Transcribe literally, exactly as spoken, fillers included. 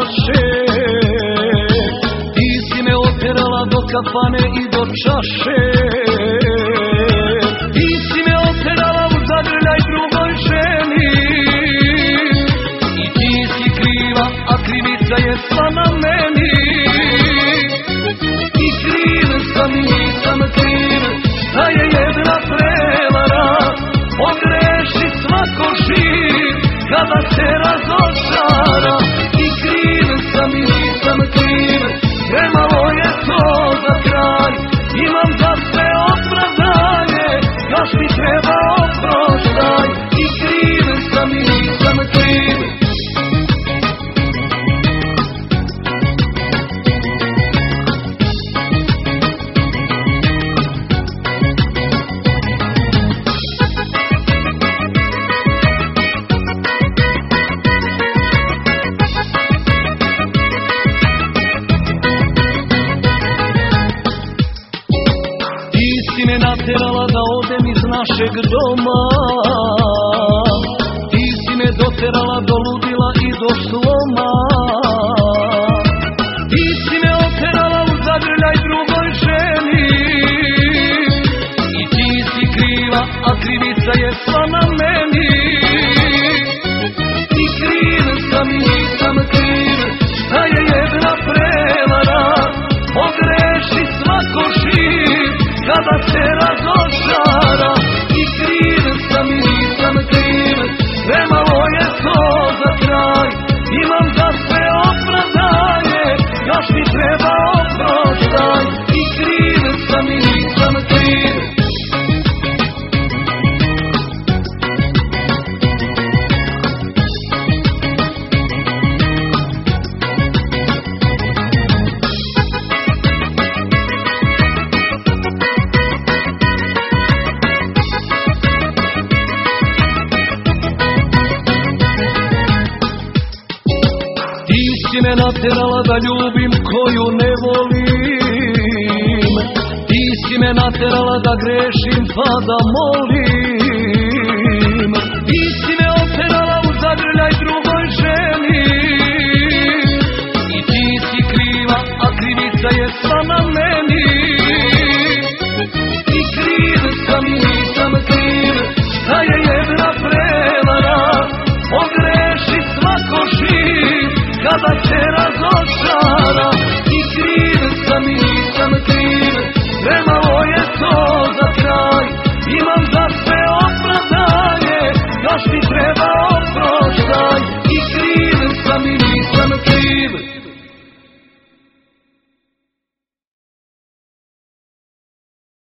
jače. Ti si me oterala do kafane i do čaše. Ti si me oterala u zagrljaj drugoj ženi. I ti si kriva, a krivica je sva na meni. I kriv sam i nisam kriv, da je jedna prevara. Pogreši svako živ kada se razočara. I kriv sam i nisam kriv, premalo je to za kraj. Imam za sve opravdanje, još mi treba oproštaj. I kriv sam i nisam kriv. Ti me naterala da odem iz našeg doma. Ti si me doterala do ludila i do sloma. Ti si me oterala u zagrljaj drugoj ženi. I ti si kriva, a krivica je sva na meni. I kriv sam i nisam kriv, da je jedna prevara. Pogreši svako živ kada se razočara. I kriv sam i nisam kriv, premalo je to za kraj. Imam za sve opravdanje, još mi treba oproštaj. I kriv sam i nisam kriv. Ti si me naterala da ljubim koju ne volim. Ti si me naterala da grešim pa da molim.